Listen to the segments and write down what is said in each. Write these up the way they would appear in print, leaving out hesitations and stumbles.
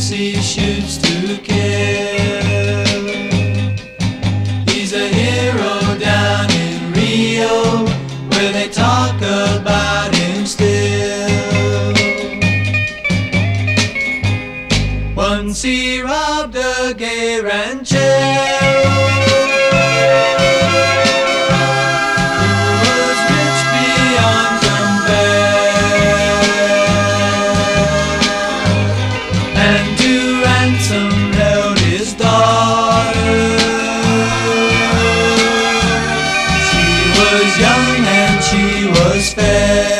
guns he shoots to kill. He's a hero down in Rio, where they talk about him still. Once he robbed a gay ranchero who was rich beyond compare, and to ransom held his daughter. She was young and she was fair.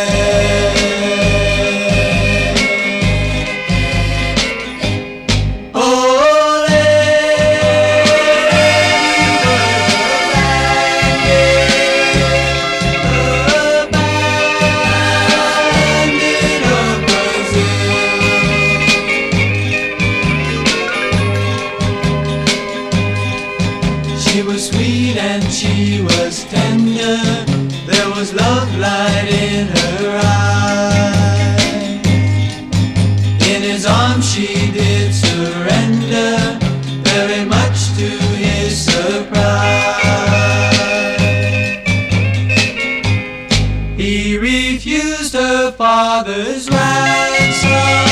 She was sweet and she was tender, there was love light in her eye. In his arms she did surrender, very much to his surprise. He refused her father's ransom,